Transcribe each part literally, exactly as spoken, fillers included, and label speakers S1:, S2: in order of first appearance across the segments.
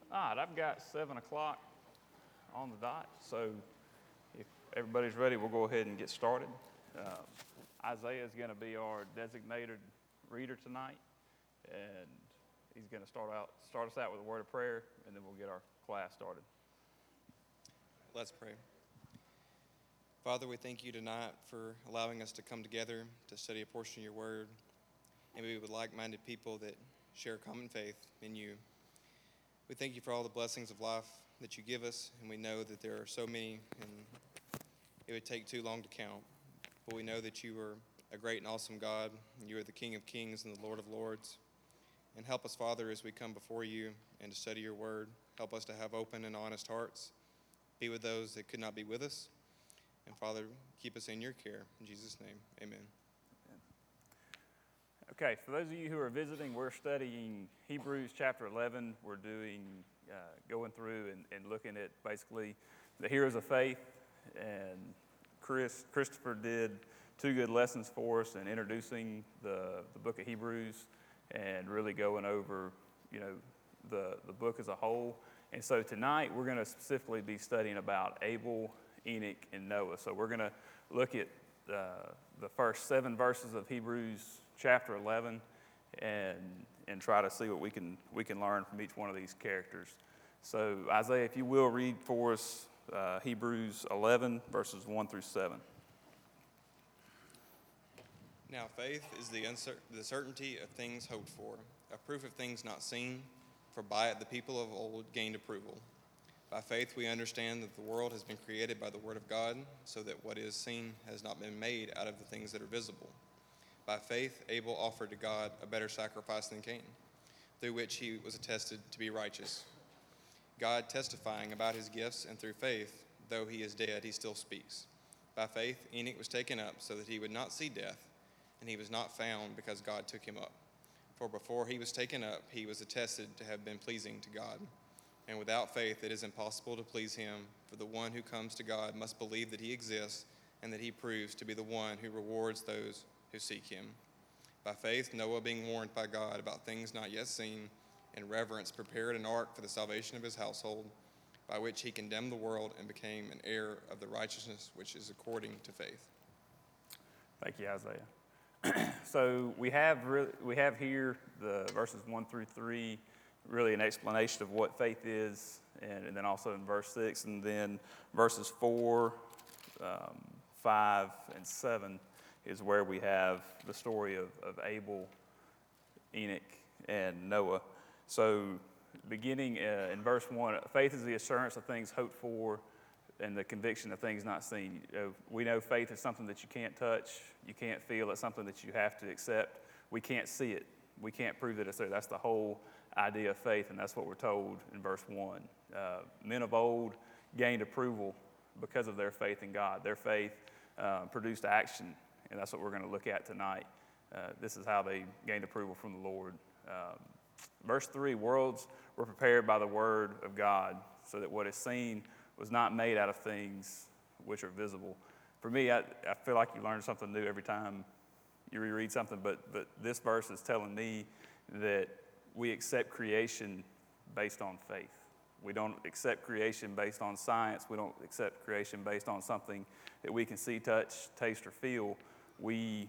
S1: All right, I've got seven o'clock on the dot, so if everybody's ready, we'll go ahead and get started. Uh, Isaiah is going to be our designated reader tonight, and he's going to start out start us out with a word of prayer, and then we'll get our class started.
S2: Let's pray. Father, we thank you tonight for allowing us to come together to study a portion of your word, and be with like-minded people that share common faith in you. We thank you for all the blessings of life that you give us, and we know that there are so many, and it would take too long to count. But we know that you are a great and awesome God, and you are the King of kings and the Lord of lords. And help us, Father, as we come before you and to study your word. Help us to have open and honest hearts. Be with those that could not be with us. And Father, keep us in your care. In Jesus' name, amen.
S1: Okay, for those of you who are visiting, we're studying Hebrews chapter eleven. We're doing, uh, going through and, and looking at basically the heroes of faith. And Chris, Christopher did two good lessons for us in introducing the, the book of Hebrews and really going over, you know, the, the book as a whole. And so tonight we're going to specifically be studying about Abel, Enoch, and Noah. So we're going to look at uh, the first seven verses of Hebrews chapter eleven and and try to see what we can we can learn from each one of these characters. So Isaiah, if you will, read for us uh, Hebrews eleven, verses one through seven.
S2: Now faith is the, uncer- the certainty of things hoped for, a proof of things not seen, for by it the people of old gained approval. By faith we understand that the world has been created by the word of God, so that what is seen has not been made out of the things that are visible. By faith Abel offered to God a better sacrifice than Cain, through which he was attested to be righteous, God testifying about his gifts, and through faith, though he is dead, he still speaks. By faith Enoch was taken up so that he would not see death, and he was not found because God took him up. For before he was taken up, he was attested to have been pleasing to God. And without faith it is impossible to please him, for the one who comes to God must believe that he exists, and that he proves to be the one who rewards those who seek him. By faith Noah, being warned by God about things not yet seen, in reverence prepared an ark for the salvation of his household, by which he condemned the world and became an heir of the righteousness which is according to faith.
S1: Thank you, Isaiah. So we have re- we have here the verses one through three, really an explanation of what faith is, and, and then also in verse six, and then verses four, um, five, and seven is where we have the story of, of Abel, Enoch, and Noah. So beginning uh, in verse one, faith is the assurance of things hoped for and the conviction of things not seen. You know, we know faith is something that you can't touch, you can't feel. It's something that you have to accept. We can't see it. We can't prove that it's there. That's the whole idea of faith, and that's what we're told in verse one. Uh, men of old gained approval because of their faith in God. Their faith uh, produced action, and that's what we're going to look at tonight. Uh, this is how they gained approval from the Lord. Um, verse three, worlds were prepared by the word of God, so that what is seen was not made out of things which are visible. For me, I, I feel like you learn something new every time you reread something, but, but this verse is telling me that we accept creation based on faith. We don't accept creation based on science. We don't accept creation based on something that we can see, touch, taste, or feel. We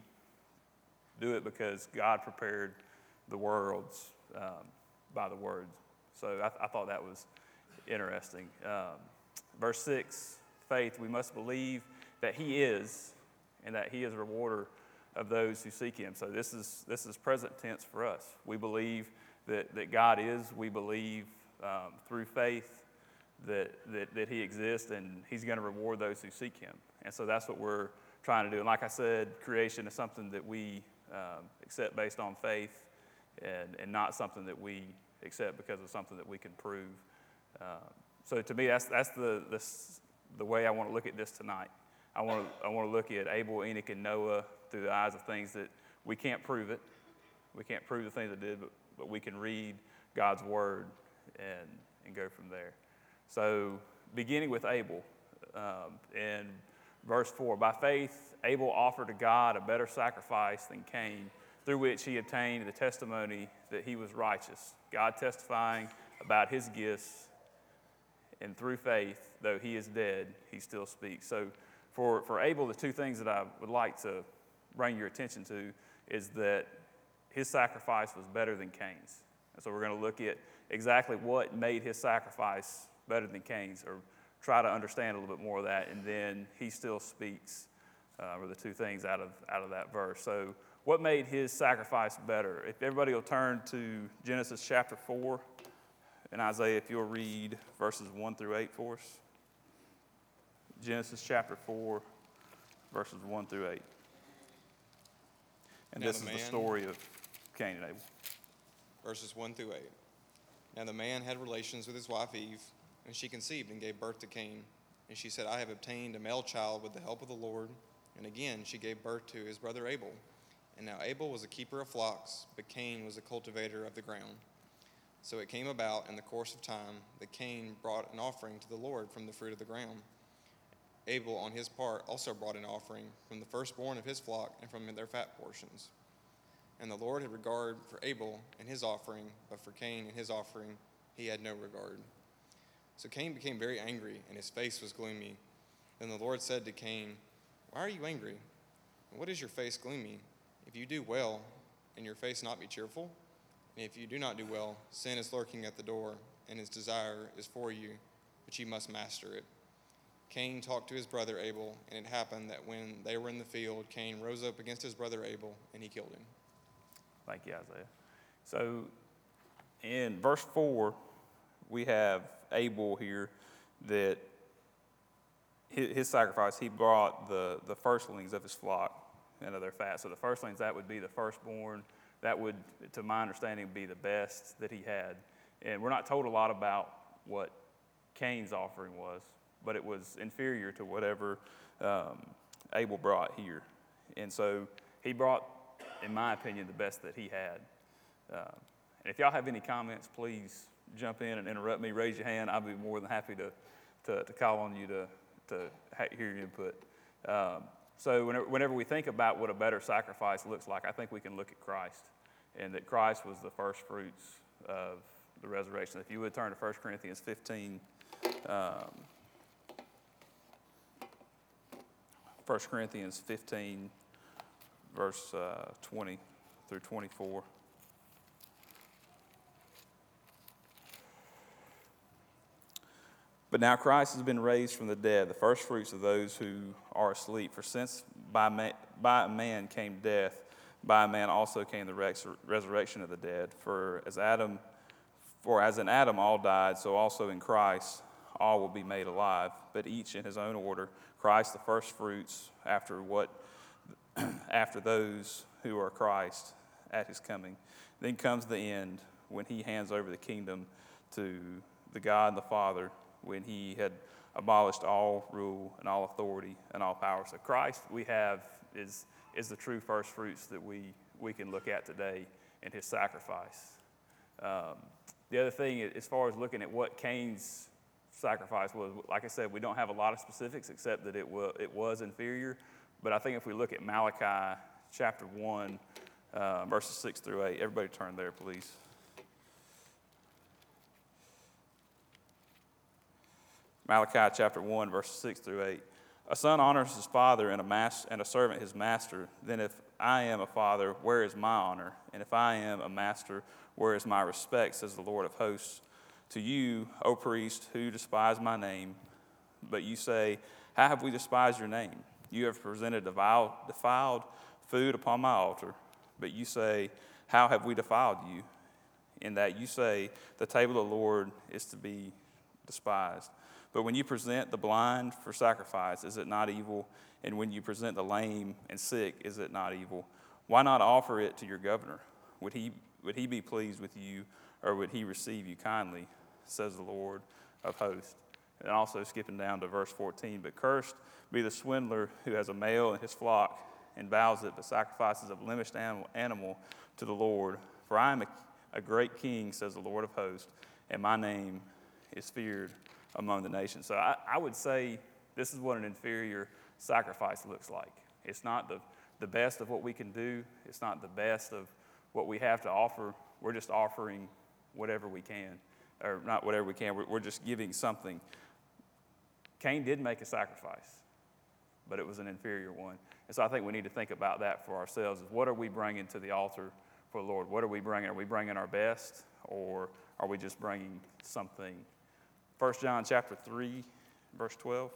S1: do it because God prepared the worlds um, by the words. So I, I thought that was interesting. Um, verse six, faith, we must believe that he is, and that he is a rewarder of those who seek him. So this is this is present tense for us. We believe that, that God is. We believe um, through faith that, that that he exists, and he's going to reward those who seek him. And so that's what we're trying to do. And like I said, creation is something that we um, accept based on faith, and, and not something that we accept because of something that we can prove. Um, so to me, that's that's the the, the way I want to look at this tonight. I want to I want to look at Abel, Enoch, and Noah through the eyes of things that we can't prove it. We can't prove the things they did, but, but we can read God's word and, and go from there. So beginning with Abel, um, in verse four, by faith Abel offered to God a better sacrifice than Cain, through which he obtained the testimony that he was righteous, God testifying about his gifts, and through faith, though he is dead, he still speaks. So for, for Abel, the two things that I would like to bring your attention to is that his sacrifice was better than Cain's. And so we're going to look at exactly what made his sacrifice better than Cain's, or try to understand a little bit more of that, and then he still speaks, uh, were the two things out of, out of that verse. So what made his sacrifice better? If everybody will turn to Genesis chapter four, and Isaiah, if you'll read verses one through eight for us. Genesis chapter four, verses one through eight. And
S2: Now
S1: this
S2: the
S1: is the
S2: man-
S1: story of Cain and Abel.
S2: Verses one through eight. Now the man had relations with his wife Eve, and she conceived and gave birth to Cain. And she said, I have obtained a male child with the help of the Lord. And again she gave birth to his brother Abel. And now Abel was a keeper of flocks, but Cain was a cultivator of the ground. So it came about in the course of time that Cain brought an offering to the Lord from the fruit of the ground. Abel, on his part, also brought an offering from the firstborn of his flock and from their fat portions. And the Lord had regard for Abel and his offering, but for Cain and his offering he had no regard. So Cain became very angry, and his face was gloomy. Then the Lord said to Cain, Why are you angry? And what is your face gloomy? If you do well, and your face not be cheerful? And if you do not do well, sin is lurking at the door, and its desire is for you, but you must master it. Cain talked to his brother Abel, and it happened that when they were in the field, Cain rose up against his brother Abel, and he killed him.
S1: Thank you, Isaiah. So in verse four, we have Abel here that his, his sacrifice, he brought the, the firstlings of his flock and of their fat. So the firstlings, that would be the firstborn. That would, to my understanding, be the best that he had. And we're not told a lot about what Cain's offering was, but it was inferior to whatever um, Abel brought here. And so he brought, in my opinion, the best that he had. Uh, and if y'all have any comments, please jump in and interrupt me. Raise your hand. I'll be more than happy to, to, to call on you to, to hear your input. Um, so whenever, whenever we think about what a better sacrifice looks like, I think we can look at Christ, and that Christ was the first fruits of the resurrection. If you would turn to First Corinthians fifteen, um, First Corinthians fifteen, verse uh, twenty through twenty-four. But now Christ has been raised from the dead, the first fruits of those who are asleep. For since by man, by a man came death, by a man also came the res- resurrection of the dead. For as Adam, for as in Adam all died, so also in Christ all will be made alive, but each in his own order. Christ the first fruits, after what, after those who are Christ at his coming. Then comes the end, when he hands over the kingdom to the God and the Father, when he had abolished all rule and all authority and all power. So Christ we have is is the true first fruits that we, we can look at today in his sacrifice. Um, the other thing, as far as looking at what Cain's sacrifice was, like I said, we don't have a lot of specifics except that it was, it was inferior. But I think if we look at Malachi chapter one, uh, verses six through eight, everybody turn there, please. Malachi chapter one, verses six through eight. A son honors his father, and a mas- and a servant his master. Then if I am a father, where is my honor? And if I am a master, where is my respect, says the Lord of hosts. To you, O priest, who despise my name, but you say, how have we despised your name? You have presented defiled, defiled food upon my altar, but you say, how have we defiled you? In that you say, the table of the Lord is to be despised. But when you present the blind for sacrifice, is it not evil? And when you present the lame and sick, is it not evil? Why not offer it to your governor? Would he, would he be pleased with you, or would he receive you kindly, says the Lord of hosts. And also skipping down to verse fourteen, but cursed be the swindler who has a male in his flock and vows it, but sacrifices a blemished animal to the Lord. For I am a, a great king, says the Lord of hosts, and my name is feared among the nations. So I, I would say this is what an inferior sacrifice looks like. It's not the, the best of what we can do. It's not the best of what we have to offer. We're just offering whatever we can. or not whatever we can, we're, we're just giving something. Cain did make a sacrifice, but it was an inferior one. And so I think we need to think about that for ourselves. Is what are we bringing to the altar for the Lord? What are we bringing? Are we bringing our best, or are we just bringing something? First John chapter three, verse twelve.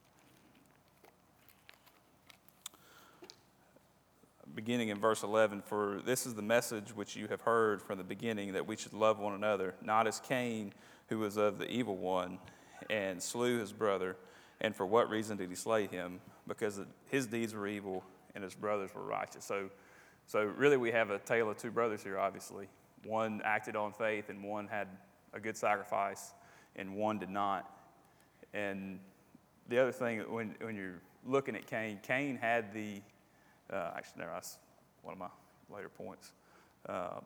S1: Beginning in verse eleven, for this is the message which you have heard from the beginning, that we should love one another, not as Cain, who was of the evil one, and slew his brother. And for what reason did he slay him? Because his deeds were evil and his brothers were righteous. So, so really we have a tale of two brothers here, obviously. One acted on faith and one had a good sacrifice and one did not. And the other thing, when, when you're looking at Cain, Cain had the Uh, actually, no, that's one of my later points. Um,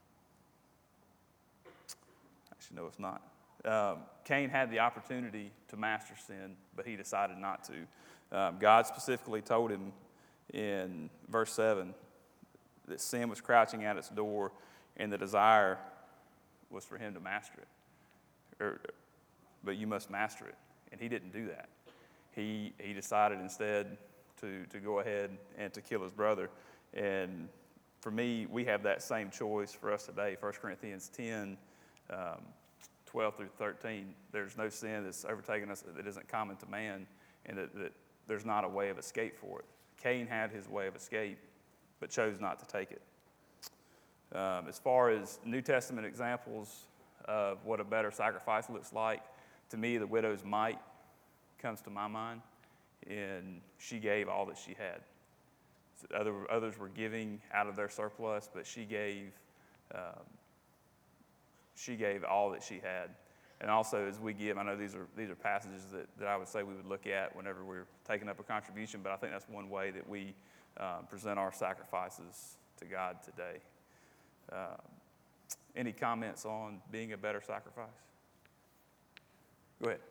S1: actually, no, it's not. Um, Cain had the opportunity to master sin, but he decided not to. Um, God specifically told him in verse seven that sin was crouching at its door, and the desire was for him to master it. Or, but you must master it, and he didn't do that. He he decided instead to, to go ahead and to kill his brother. And for me, we have that same choice for us today. First Corinthians ten, um, twelve through thirteen, there's no sin that's overtaken us that isn't common to man, and that, that there's not a way of escape for it. Cain had his way of escape, but chose not to take it. Um, as far as New Testament examples of what a better sacrifice looks like, to me, the widow's mite comes to my mind. And she gave all that she had. So other, others were giving out of their surplus, but she gave, um, she gave all that she had. And also, as we give, I know these are these are passages that, that I would say we would look at whenever we're taking up a contribution, but I think that's one way that we um, present our sacrifices to God today. Um, any comments on being a better sacrifice? Go ahead.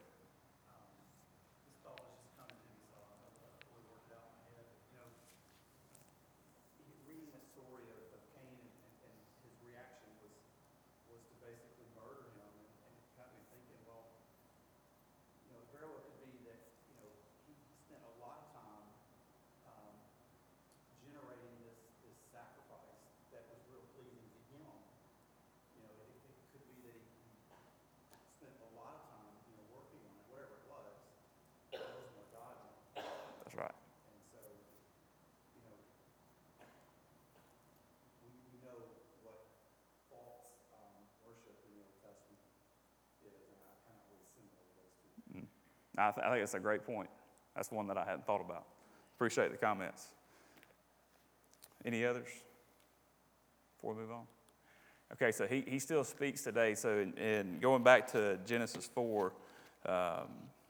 S1: That's right.
S3: And so, you know, we, we know what false um, worship in the Old Testament is, and I kind of hold similar to those two.
S1: Mm. I, th- I think that's a great point. That's one that I hadn't thought about. Appreciate the comments. Any others before we move on? Okay, so he, he still speaks today. So in, in going back to Genesis four, um,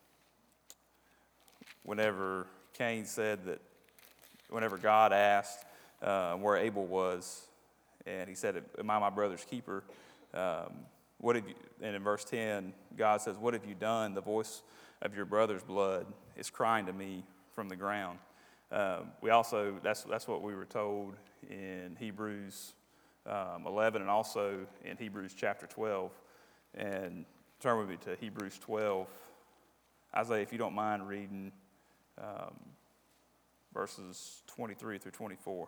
S1: whenever Cain said that, whenever God asked uh, where Abel was, and he said, am I my brother's keeper? Um, what have you, and in verse ten, God says, what have you done? The voice of your brother's blood is crying to me from the ground. Um, we also, that's, that's what we were told in Hebrews um, eleven, and also in Hebrews chapter twelve. And turn with me to Hebrews twelve. Isaiah, if you don't mind reading um, verses twenty-three through twenty-four.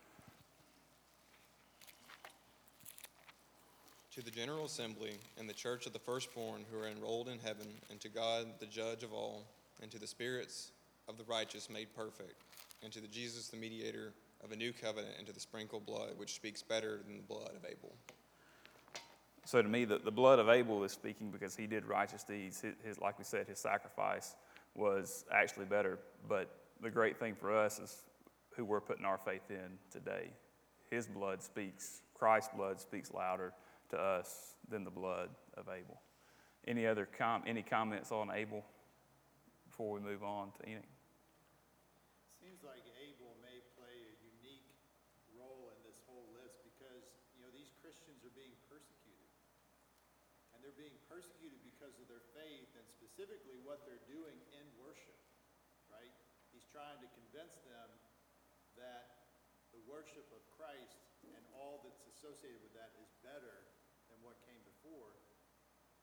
S2: To the General Assembly and the church of the firstborn who are enrolled in heaven, and to God, the judge of all, and to the spirits of the righteous made perfect, and to the Jesus, the mediator of a new covenant, and to the sprinkled blood, which speaks better than the blood of Abel.
S1: So to me, the, the blood of Abel is speaking because he did righteous deeds. His, his, like we said, his sacrifice was actually better. But the great thing for us is who we're putting our faith in today. His blood speaks, Christ's blood speaks louder to us than the blood of Abel. Any other com- any comments on Abel before we move on to Enoch?
S4: Seems like Abel may play a unique role in this whole list because, you know, these Christians are being persecuted. And they're being persecuted because of their faith and specifically what they're doing in worship, right? He's trying to convince them that the worship of Christ and all that's associated with that is better than what came before.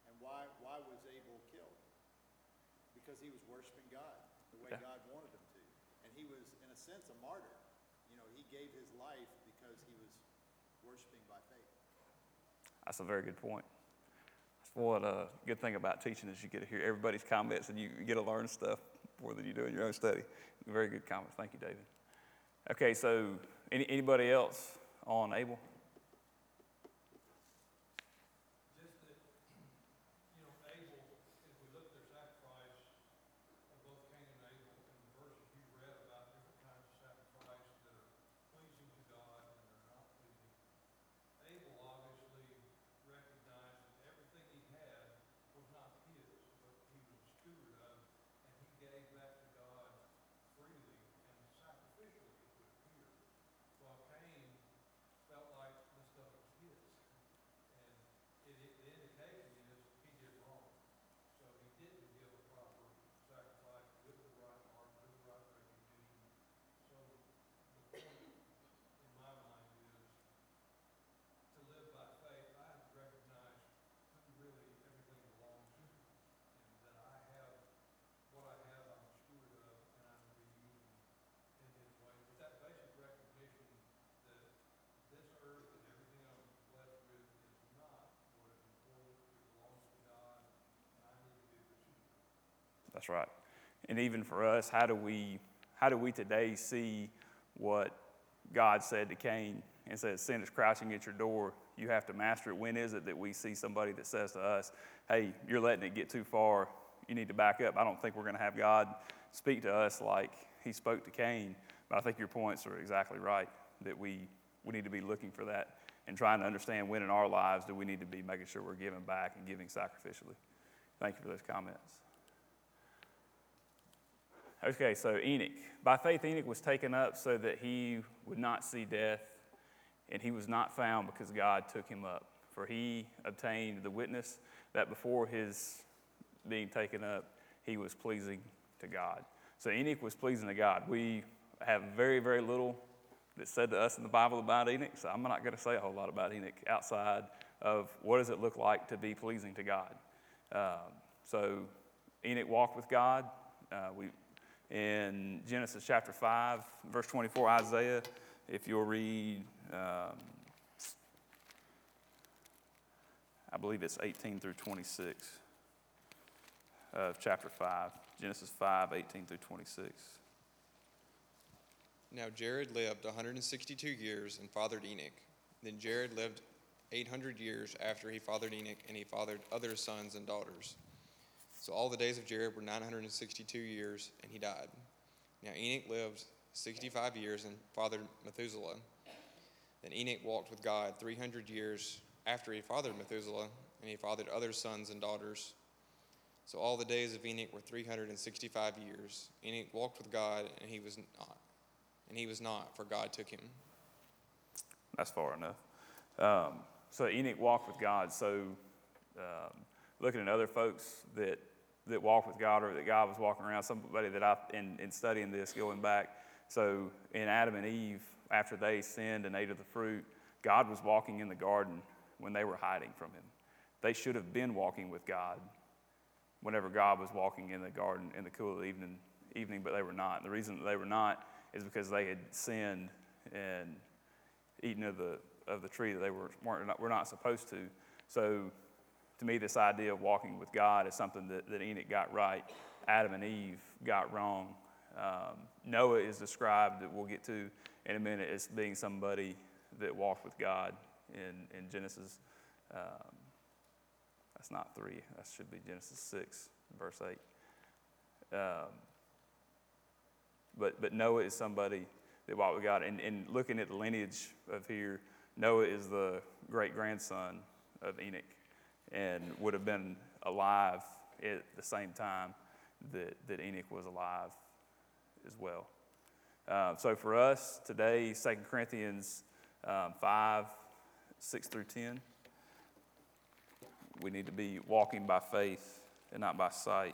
S4: Abel killed because he was worshiping God the way
S1: Okay.
S4: God wanted him to. And he was, in a sense, a martyr. You know, he gave his life because he was worshiping by faith.
S1: That's a very good point. That's what a good thing about teaching is you get to hear everybody's comments and you get to learn stuff more than you do in your own study. Very good comments. Thank you, David. Okay, so any, anybody else on Abel?
S5: Just that, you know, Abel, as we look at their sacrifice of both Cain and Abel, in the verses you read about different kinds of sacrifice that are pleasing to God and they're not pleasing. Abel obviously recognized that everything he had was not his, but he was a steward of, and he gave back to God freely and sacrificially, it would appear. While Cain felt like this stuff was his. And it, it, the indication is he did wrong. So he didn't give a proper sacrifice with the right heart, with the right recognition. So the point in my mind is to live by faith, I have to recognize who really everything belongs to, and that I have what I have, I'm a steward of, and I'm to be using in His way. With that basic recognition that this earth and everything I'm blessed with is not what is important, it belongs to God, and I need to be the steward.
S1: That's right. And even for us, how do we how do we today see what God said to Cain and said, sin is crouching at your door, you have to master it? When is it that we see somebody that says to us, hey, you're letting it get too far, you need to back up? I don't think we're going to have God speak to us like he spoke to Cain, but I think your points are exactly right, that we, we need to be looking for that and trying to understand when in our lives do we need to be making sure we're giving back and giving sacrificially. Thank you for those comments. Okay, so Enoch. By faith, Enoch was taken up so that he would not see death, and he was not found because God took him up. For he obtained the witness that before his being taken up, he was pleasing to God. So Enoch was pleasing to God. We have very, very little that's said to us in the Bible about Enoch, so I'm not going to say a whole lot about Enoch outside of what does it look like to be pleasing to God. Um, so Enoch walked with God. Uh, we In Genesis chapter five, verse twenty-four, Isaiah, if you'll read, um, I believe it's eighteen through twenty-six of chapter five, Genesis five, eighteen through twenty-six.
S2: Now Jared lived one hundred sixty-two years and fathered Enoch. Then Jared lived eight hundred years after he fathered Enoch, and he fathered other sons and daughters. So all the days of Jared were nine hundred sixty-two years, and he died. Now Enoch lived sixty-five years and fathered Methuselah. Then Enoch walked with God three hundred years after he fathered Methuselah, and he fathered other sons and daughters. So all the days of Enoch were three hundred sixty-five years. Enoch walked with God, and he was not. And he was not, for God took him.
S1: That's far enough. Um, so Enoch walked with God. So um, looking at other folks that that walk with God or that God was walking around, somebody that I, in, in studying this, going back, so in Adam and Eve, after they sinned and ate of the fruit, God was walking in the garden when they were hiding from him. They should have been walking with God whenever God was walking in the garden in the cool of the evening, evening, but they were not. And the reason that they were not is because they had sinned and eaten of the of the tree that they were, weren't, not, were not supposed to. So to me, this idea of walking with God is something that, that Enoch got right, Adam and Eve got wrong. Um, Noah is described, that we'll get to in a minute, as being somebody that walked with God in, in Genesis. Um, that's not three, that should be Genesis six, verse eight. Um, but, but Noah is somebody that walked with God. And, and looking at the lineage of here, Noah is the great-grandson of Enoch, and would have been alive at the same time that, that Enoch was alive as well. Uh, so for us today, Second Corinthians um, five, six through ten, we need to be walking by faith and not by sight.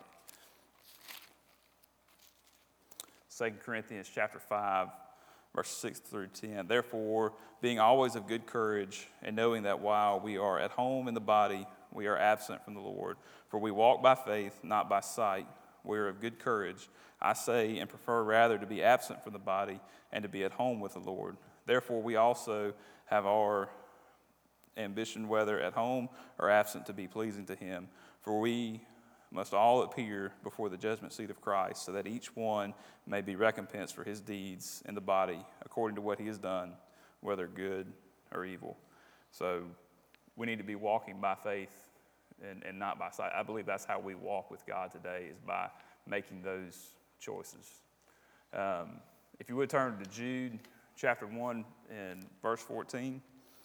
S1: Second Corinthians chapter five, verse six through ten. Therefore, being always of good courage, and knowing that while we are at home in the body, we are absent from the Lord. For we walk by faith, not by sight. We are of good courage. I say and prefer rather to be absent from the body and to be at home with the Lord. Therefore we also have our ambition, whether at home or absent, to be pleasing to him. For we must all appear before the judgment seat of Christ, so that each one may be recompensed for his deeds in the body, according to what he has done, whether good or evil. So we need to be walking by faith and, and not by sight. I believe that's how we walk with God today, is by making those choices. Um, if you would turn to Jude chapter one and verse fourteen.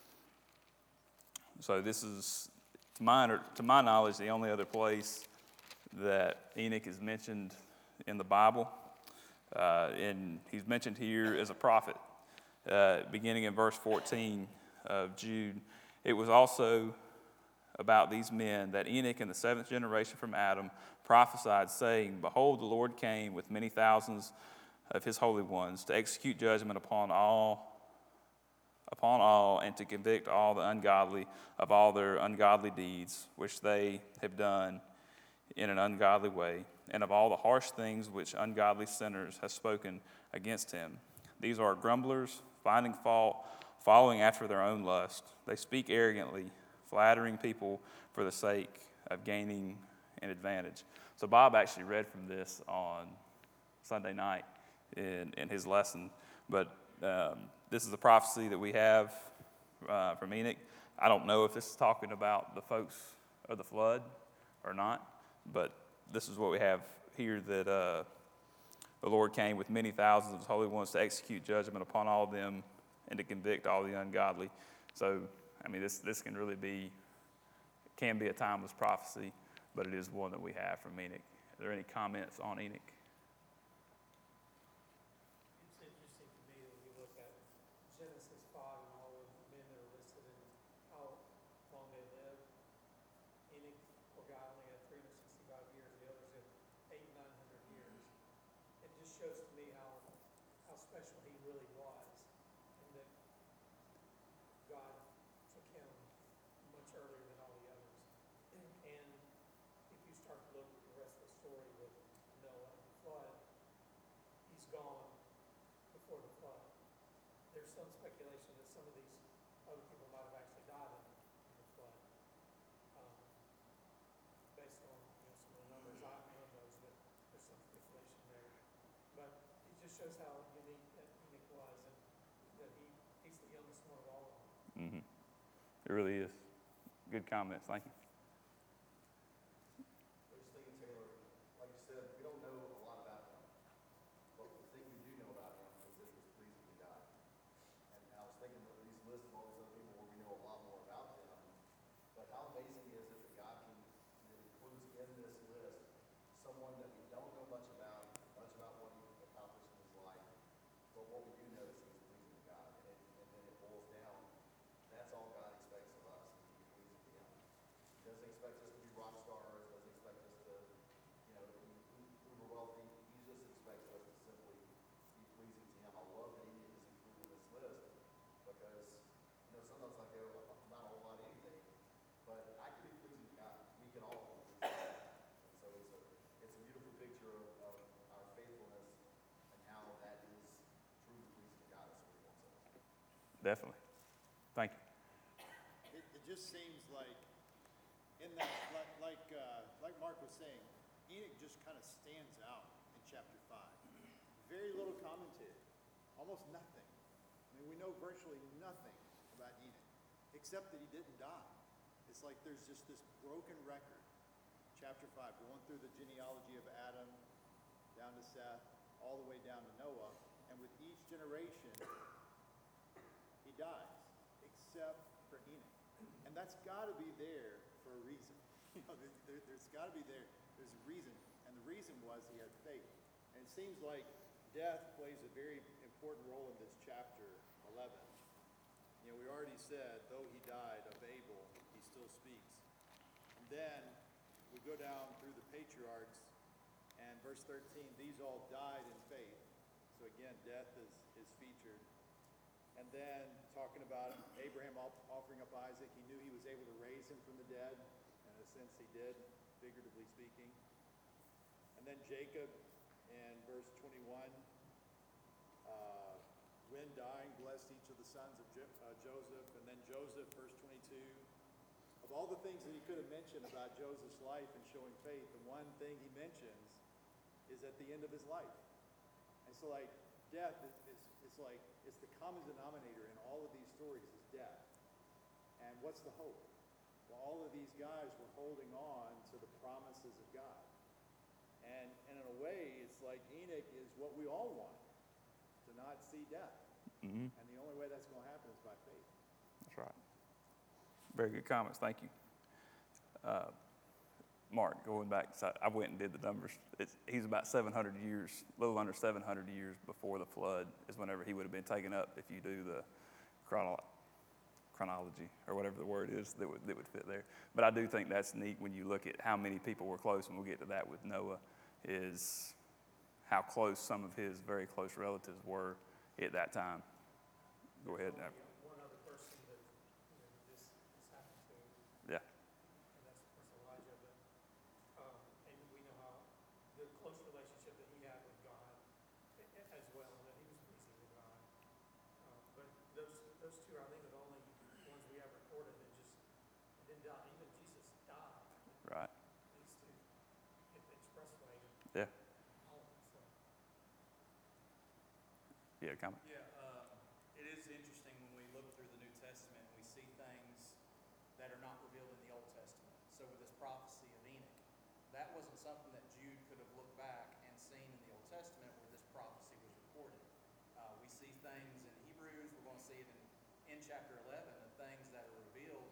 S1: So this is, to my, to my knowledge, the only other place that Enoch is mentioned in the Bible. Uh, and he's mentioned here as a prophet, uh, beginning in verse fourteen of Jude. It was also about these men that Enoch in the seventh generation from Adam prophesied, saying, Behold, the Lord came with many thousands of his holy ones to execute judgment upon all, upon all, and to convict all the ungodly of all their ungodly deeds, which they have done in an ungodly way, and of all the harsh things which ungodly sinners have spoken against him. These are grumblers, finding fault, following after their own lust. They speak arrogantly, flattering people for the sake of gaining an advantage. So Bob actually read from this on Sunday night in, in his lesson. But um, this is a prophecy that we have uh, from Enoch. I don't know if this is talking about the folks of the flood or not, but this is what we have here, that uh, the Lord came with many thousands of his holy ones to execute judgment upon all of them and to convict all the ungodly. So, I mean, this this can really be, can be a timeless prophecy, but it is one that we have from Enoch. Are there any comments on Enoch?
S6: It's interesting to me when you look at Genesis five and all of the men that are listed and how long they lived. Enoch, poor guy, only had three hundred sixty-five years. The others had eight, nine hundred years. It just shows to me how how special he really was, and that God took him much earlier than all the others. And if you start to look at the rest of the story with Noah and the flood, he's gone before the flood. There's some speculation that some of these other people might have actually died in, in the flood, um, based on you know, some of the numbers. I don't know those, but there's some speculation there. But it just shows how unique that Enoch was, and that he, he's the youngest one of all of them.
S1: Mm-hmm. It really is. Good comments. Thank you.
S3: I was thinking, Taylor, like you said, we don't know a lot about him, but the thing we do know about him is that he was pleasing to God. And I was thinking that these lists of all these other people where we know a lot more about them, but how amazing is it that God can include in this list someone that we don't know much about, much about what he accomplished in his life, but what we do know is he was pleasing to God. And, it, and then it boils down, that's all God expects of us, is to be pleasing to him. He doesn't expect us to be rock stars, doesn't expect us to, you know, be uber wealthy. He just expects us to simply be pleasing to him. I love that he is included in this list, because, you know, sometimes I go, I'm not a whole lot of anything, but I can be pleasing to God. We can all be pleasing to God. And so it's a, it's a beautiful picture of, of our faithfulness and how that is truly pleasing to God. That's what he wants of us.
S1: Definitely. Thank you.
S4: It, it just seems like, in that, like, like, uh, like Mark was saying, Enoch just kind of stands out in chapter five. Very little commentary, almost nothing. I mean, we know virtually nothing about Enoch, except that he didn't die. It's like there's just this broken record. Chapter five, going through the genealogy of Adam, down to Seth, all the way down to Noah, and with each generation, he dies, except for Enoch. And that's got to be there for a reason. You know, there, there, there's got to be there. There's a reason, and the reason was he had faith. And it seems like death plays a very important role in this chapter eleven. You know, we already said, though he died of Abel, he still speaks. And then we go down through the patriarchs, and verse thirteen, these all died in faith. So again, death is, is featured. And then talking about Abraham offering up Isaac, he knew he was able to raise him from the dead. And sense he did, figuratively speaking. And then Jacob in verse twenty-one, uh, when dying, blessed each of the sons of jo- uh, Joseph. And then Joseph, verse twenty-two. Of all the things that he could have mentioned about Joseph's life and showing faith, the one thing he mentions is at the end of his life. And so, like, death is, is, is like, it's the common denominator in all of these stories is death. And what's the hope? Well, all of these guys were holding on to the promises of God. And, and in a way, it's like Enoch is what we all want, to not see death.
S1: Mm-hmm.
S4: And the only way that's going to happen is by faith.
S1: That's right. Very good comments. Thank you. Uh, Mark, going back, so I went and did the numbers. It's, he's about seven hundred years, a little under seven hundred years before the flood is whenever he would have been taken up if you do the chrono- chronology or whatever the word is that would, that would fit there. But I do think that's neat when you look at how many people were close, and we'll get to that with Noah, is how close some of his very close relatives were at that time. Go ahead.
S6: There's only one other person that, you know, this, this happened to,
S1: Yeah.
S6: and that's, that's Elijah, but, um, and we know how the close relationship that he had with God a- a- as well, and that he was pleasing to God. Uh, but those, those two, I think, are the only ones we have recorded that just didn't die. Even Jesus died.
S1: Right.
S6: These two, at the expressway,
S1: Yeah.
S6: all, so.
S1: You had a comment?
S7: Yeah, um, it is interesting when we look through the New Testament and we see things that are not revealed in the Old Testament. So with this prophecy of Enoch, that wasn't something that Jude could have looked back and seen in the Old Testament where this prophecy was recorded. Uh, we see things in Hebrews, we're going to see it in, in chapter eleven, the things that are revealed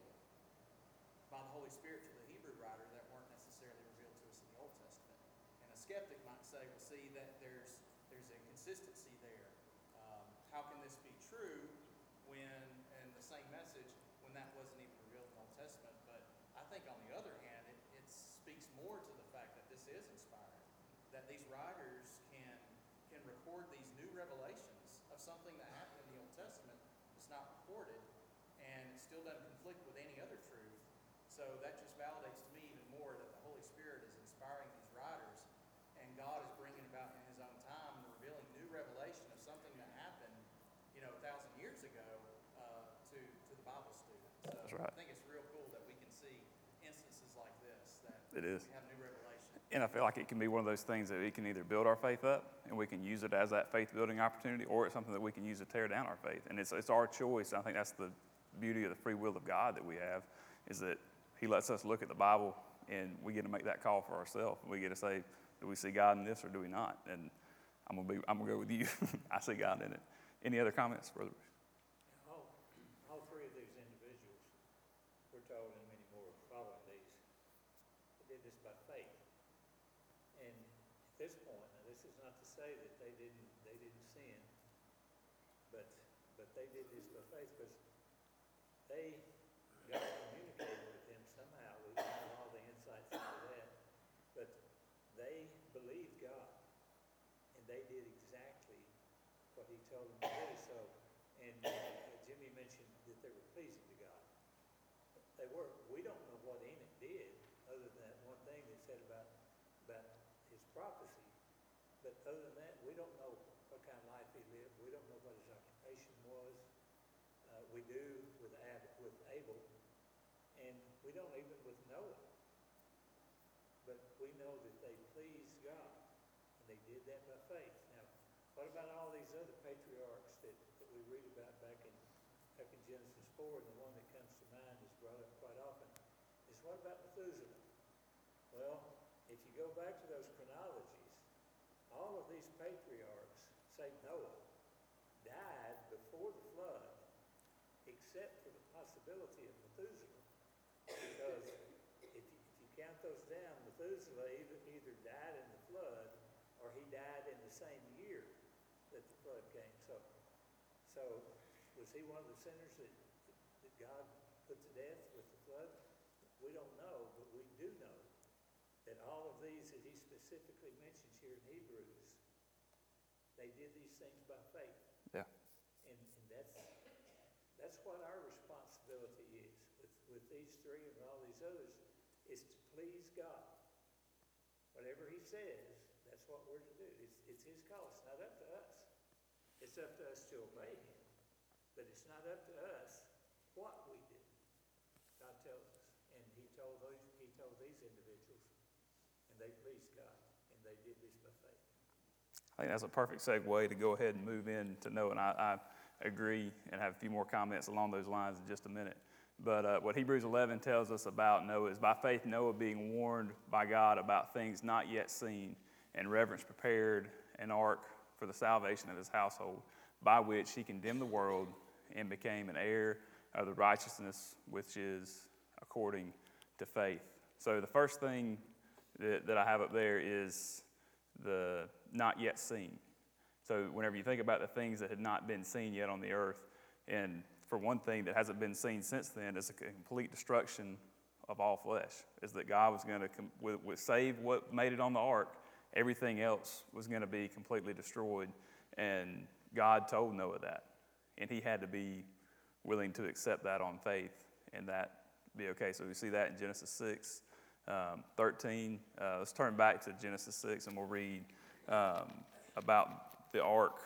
S7: by the Holy Spirit to the Hebrew writer that weren't necessarily revealed to us in the Old Testament. And a skeptic might say, well, see, that there's there's inconsistency there. Um, how can this be true when, in the same message, when that wasn't even revealed in the Old Testament? But I think, on the other hand, it, it speaks more to the fact that this is inspiring, that these writers can can record these new revelations of something that happened in the Old Testament that's not recorded, and it still doesn't conflict with any other truth. So that just validates to me even more that the Holy Spirit is inspiring these writers, and God is bringing about in His own time and revealing new revelation of something that happened, you know, a thousand years ago uh, to to the Bible student. So
S1: That's right.
S7: I think it's real cool that we can see instances like this that
S1: It is.
S7: we have new revelation.
S1: And I feel like it can be one of those things that we can either build our faith up and we can use it as that faith building opportunity, or it's something that we can use to tear down our faith. And it's it's our choice. I think that's the beauty of the free will of God that we have, is that He lets us look at the Bible and we get to make that call for ourselves. We get to say, do we see God in this or do we not? And I'm gonna be I'm gonna go with you. I see God in it. Any other comments, brother?
S8: All, all three of these individuals, we're told, and many more following these, did this by faith. And at this point, now this is not to say that they didn't they didn't sin, but but they did this by faith because they God communicated with them somehow. We don't have all the insights into that, but they believed God, and they did exactly what He told them to do. So, and uh, Jimmy mentioned that they were pleasing to God. They were. We don't know what Enoch did, other than that one thing they said about about his prophecy. But other than that, we don't know what kind of life he lived. We don't know what his occupation was. Uh, we do with Ab- with Abel, and we don't even with Noah. But we know that they pleased God, and they did that by faith. Now, what about all these other patriarchs that, that we read about back in back in Genesis four? And the one that comes to mind is brought up quite often is, what about Methuselah? Well, if you go back to those chronologies, all of these patriarchs, save Noah, died before the flood, except for the possibility of Methuselah. Because if you, if you count those down, Methuselah either, either died in the flood or he died in the same year that the flood came. So, so was he one of the sinners that, that God put to death with the flood? We don't know, but we do know that all of these that he specifically mentions here in Hebrews, they did these things by faith.
S1: Yeah.
S8: And, and that's that's what our responsibility is with, with these three and all these others, is to God. Whatever he says, that's what we're to do. It's, it's his call. It's not up to us. It's up to us to obey him. But it's not up to us what we do. God tells us. And he told those, he told these individuals, and they pleased God, and they did this by faith.
S1: I think that's a perfect segue to go ahead and move in to Noah, and I, I agree and have a few more comments along those lines in just a minute. But uh, what Hebrews eleven tells us about Noah is by faith Noah being warned by God about things not yet seen, and reverence prepared an ark for the salvation of his household, by which he condemned the world and became an heir of the righteousness which is according to faith. So the first thing that, that I have up there is the not yet seen. So whenever you think about the things that had not been seen yet on the earth, and for one thing that hasn't been seen since then is a complete destruction of all flesh, is that God was going to com- with, with save what made it on the ark, everything else was going to be completely destroyed. And God told Noah that, and he had to be willing to accept that on faith, and that be okay. So we see that in Genesis six, um, thirteen. Uh, let's turn back to Genesis six, and we'll read um, about the ark.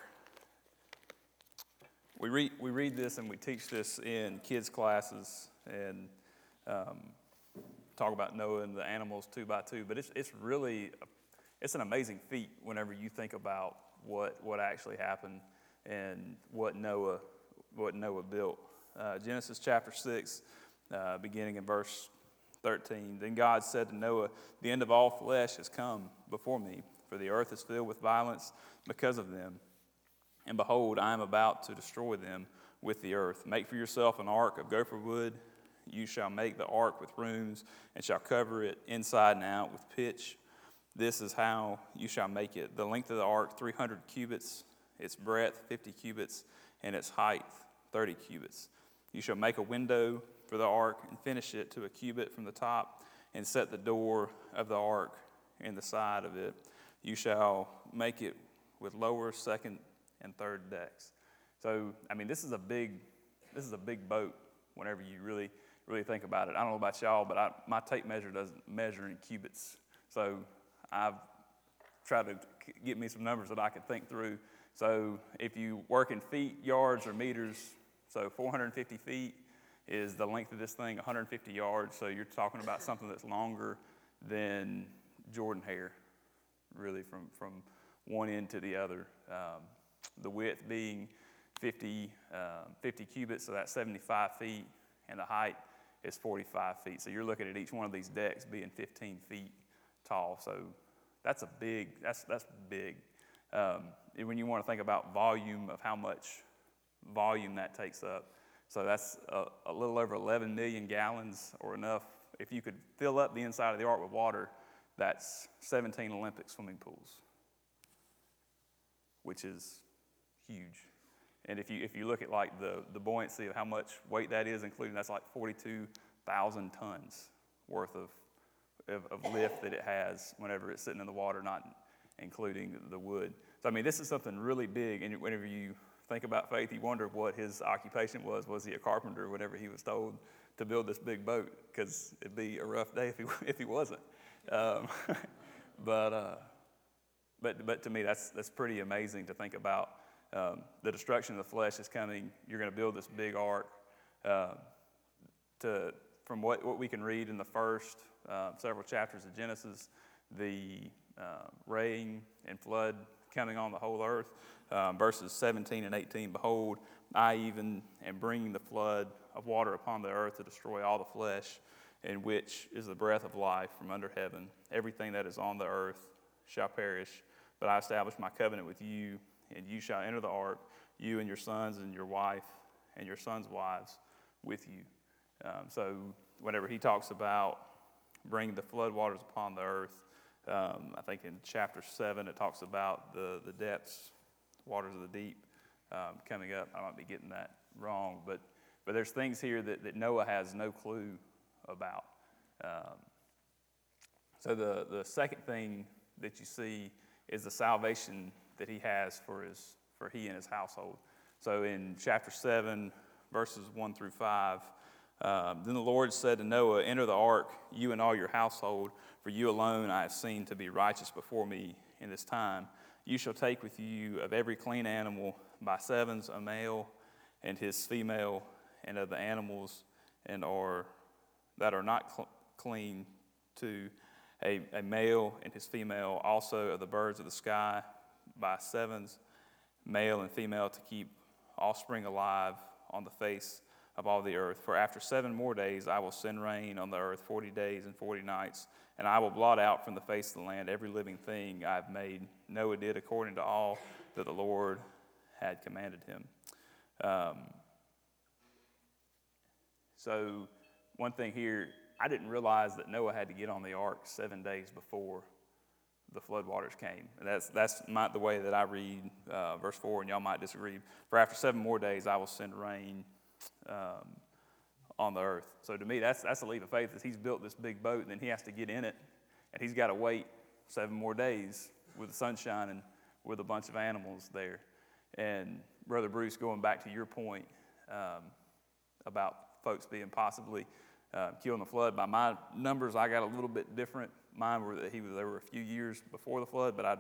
S1: We read, we read this and we teach this in kids' classes and um, talk about Noah and the animals two by two. But it's it's really, it's an amazing feat whenever you think about what what actually happened and what Noah what Noah built. Uh, Genesis chapter six, uh, beginning in verse thirteen. Then God said to Noah, "The end of all flesh has come before me, for the earth is filled with violence because of them. And behold, I am about to destroy them with the earth. Make for yourself an ark of gopher wood. You shall make the ark with rooms, and shall cover it inside and out with pitch. This is how you shall make it. The length of the ark, three hundred cubits, its breadth, fifty cubits, and its height, thirty cubits. You shall make a window for the ark, and finish it to a cubit from the top, and set the door of the ark in the side of it. You shall make it with lower, second, and third decks." So, I mean, this is a big, this is a big boat whenever you really, really think about it. I don't know about y'all, but I, my tape measure doesn't measure in cubits. So I've tried to get me some numbers that I could think through. So if you work in feet, yards, or meters, so four hundred fifty feet is the length of this thing, one hundred fifty yards. So you're talking about something that's longer than Jordan hair, really, from, from one end to the other. Um, the width being fifty, uh, fifty cubits, so that's seventy-five feet, and the height is forty-five feet. So you're looking at each one of these decks being fifteen feet tall. So that's a big, that's that's big. Um, and when you want to think about volume of how much volume that takes up, so that's a, a little over eleven million gallons, or enough. If you could fill up the inside of the ark with water, that's seventeen Olympic swimming pools, which is huge. And if you if you look at like the, the buoyancy of how much weight that is, including, that's like forty-two thousand tons worth of, of, of lift that it has whenever it's sitting in the water, not including the wood. So, I mean, this is something really big. And whenever you think about faith, you wonder what his occupation was. Was he a carpenter whenever he was told to build this big boat? Because it'd be a rough day if he, if he wasn't. Um, but, uh, but, but to me, that's, that's pretty amazing to think about. Um, the destruction of the flesh is coming. You're going to build this big ark. Uh, to, from what, what we can read in the first uh, several chapters of Genesis, the uh, rain and flood coming on the whole earth. Um, verses seventeen and eighteen, "Behold, I even am bringing the flood of water upon the earth to destroy all the flesh, in which is the breath of life from under heaven. Everything that is on the earth shall perish, but I establish my covenant with you, and you shall enter the ark, you and your sons and your wife and your sons' wives with you." Um, so whenever he talks about bringing the flood waters upon the earth, um, I think in chapter seven it talks about the, the depths, waters of the deep um, coming up. I might be getting that wrong, but but there's things here that, that Noah has no clue about. Um, so the, the second thing that you see is the salvation that he has for his for he and his household. So in chapter seven, verses one through five, Um, then the Lord said to Noah, enter the ark, you and all your household, for you alone I have seen to be righteous before me in this time. You shall take with you of every clean animal by sevens a male and his female, and of the animals and are that are not cl- clean to a, a male and his female, also of the birds of the sky by sevens, male and female, to keep offspring alive on the face of all the earth. For after seven more days I will send rain on the earth forty days and forty nights, and I will blot out from the face of the land every living thing I have made. Noah did according to all that the Lord had commanded him. Um, so one thing here, I didn't realize that Noah had to get on the ark seven days before the floodwaters came. And that's that's not the way that I read uh, verse four, and y'all might disagree. For after seven more days I will send rain um, on the earth. So to me, that's that's a leap of faith, is he's built this big boat, and then he has to get in it, and he's got to wait seven more days with the sun shining, with a bunch of animals there. And Brother Bruce, going back to your point um, about folks being possibly uh, killed in the flood, by my numbers, I got a little bit different. Mine were that he was there were a few years before the flood, but I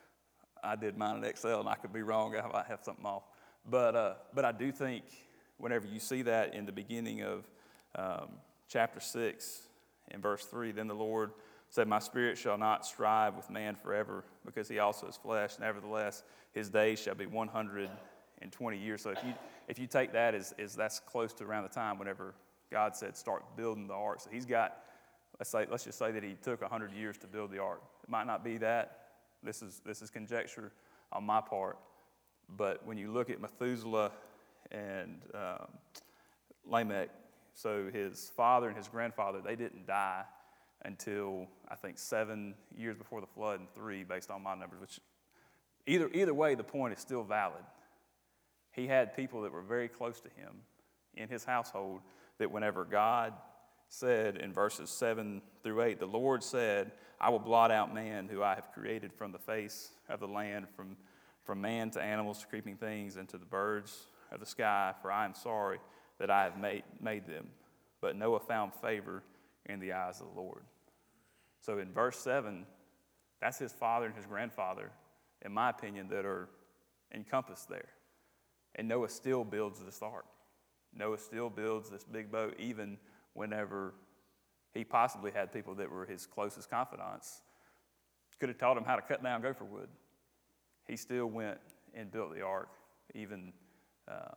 S1: I did mine in Excel, and I could be wrong. I might have something off. But uh, but I do think whenever you see that in the beginning of um, chapter six, in verse three, then the Lord said, my spirit shall not strive with man forever, because he also is flesh. Nevertheless, his days shall be one hundred twenty years. So if you if you take that as, as that's close to around the time whenever God said start building the ark. So he's got, let's say, let's just say that he took one hundred years to build the ark. It might not be that. This is this is conjecture on my part. But when you look at Methuselah and um, Lamech, so his father and his grandfather, they didn't die until I think seven years before the flood, and three based on my numbers. Which either either way, the point is still valid. He had people that were very close to him in his household that whenever God said in verses seven through eight, the Lord said, I will blot out man who I have created from the face of the land, from, from man to animals to creeping things and to the birds of the sky, for I am sorry that I have made, made them. But Noah found favor in the eyes of the Lord. So in verse seven, that's his father and his grandfather, in my opinion, that are encompassed there. And Noah still builds this ark. Noah still builds this big boat, even whenever he possibly had people that were his closest confidants. Could have taught him how to cut down gopher wood. He still went and built the ark, even, um,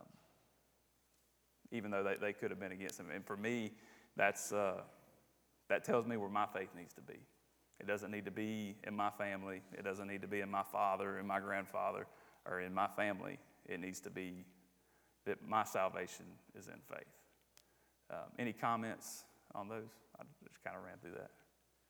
S1: even though they, they could have been against him. And for me, that's uh, that tells me where my faith needs to be. It doesn't need to be in my family. It doesn't need to be in my father, in my grandfather, or in my family. It needs to be that my salvation is in faith. Um, any comments on those? I just kind of ran through that.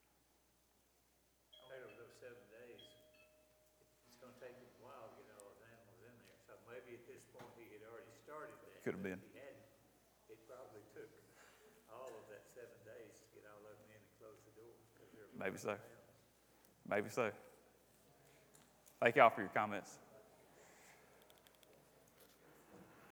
S8: Later of those seven days, it's gonna take him a while to get all those animals in there. So maybe at this point he had already started that.
S1: Could have
S8: but
S1: been.
S8: If he hadn't, it probably took all of that seven days to get all of them in and close the doors. 'cause there were
S1: Maybe so.
S8: animals.
S1: Maybe so. Thank y'all for your comments.